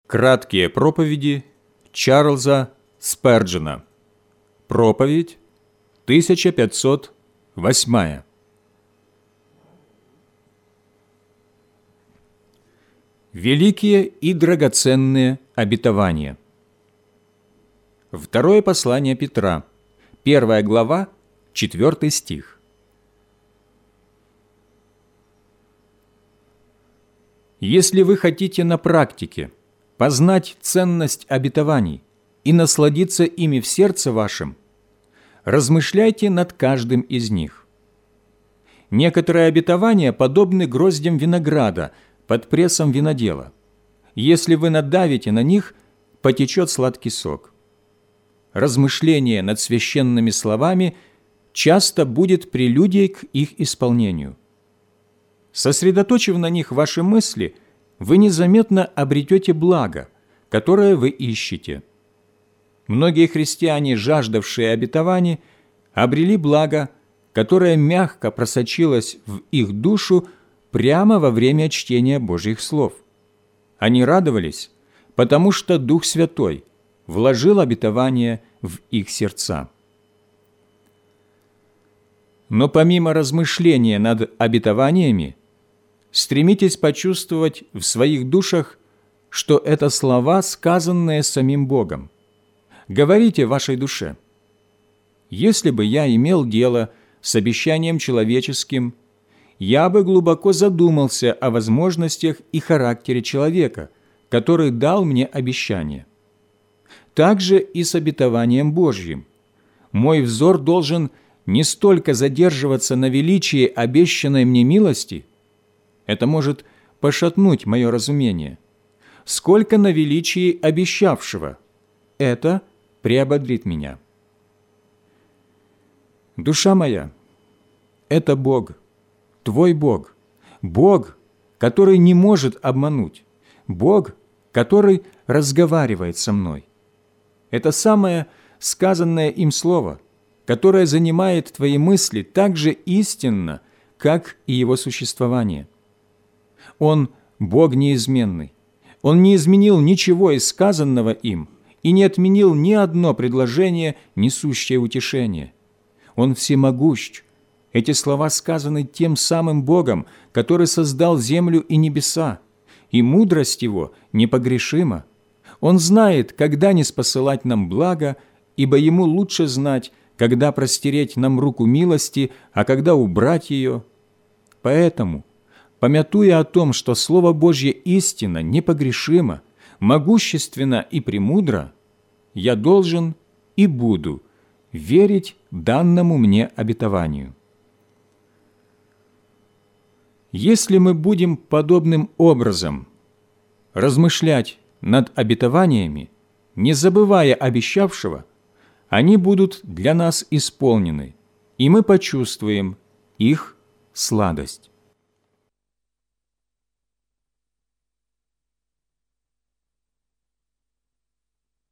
Краткие проповеди Чарльза Сперджена. Проповедь 1508. Великие и драгоценные обетования. Второе послание Петра, 1 глава, 4 стих. Если вы хотите на практике познать ценность обетований и насладиться ими в сердце вашем, размышляйте над каждым из них. Некоторые обетования подобны гроздям винограда под прессом винодела. Если вы надавите на них, потечет сладкий сок. Размышление над священными словами часто будет прелюдией к их исполнению. Сосредоточив на них ваши мысли, вы незаметно обретете благо, которое вы ищете. Многие христиане, жаждавшие обетований, обрели благо, которое мягко просочилось в их душу прямо во время чтения Божьих слов. Они радовались, потому что Дух Святой вложил обетование в их сердца. Но помимо размышления над обетованиями, стремитесь почувствовать в своих душах, что это слова, сказанные самим Богом. Говорите вашей душе: «Если бы я имел дело с обещанием человеческим, я бы глубоко задумался о возможностях и характере человека, который дал мне обещание. Так же и с обетованием Божьим. Мой взор должен не столько задерживаться на величии обещанной мне милости, это может пошатнуть мое разумение, сколько на величии обещавшего, это приободрит меня. Душа моя, это Бог, твой Бог, Бог, который не может обмануть, Бог, который разговаривает со мной. Это самое сказанное им слово, которое занимает твои мысли так же истинно, как и его существование. Он – Бог неизменный. Он не изменил ничего из сказанного им и не отменил ни одно предложение, несущее утешение. Он всемогущ. Эти слова сказаны тем самым Богом, который создал землю и небеса, и мудрость Его непогрешима. Он знает, когда ниспосылать нам благо, ибо Ему лучше знать, когда простереть нам руку милости, а когда убрать ее. Поэтому, помятуя о том, что Слово Божье истина непогрешимо, могущественно и премудро, я должен и буду верить данному мне обетованию. Если мы будем подобным образом размышлять над обетованиями, не забывая обещавшего, они будут для нас исполнены, и мы почувствуем их сладость.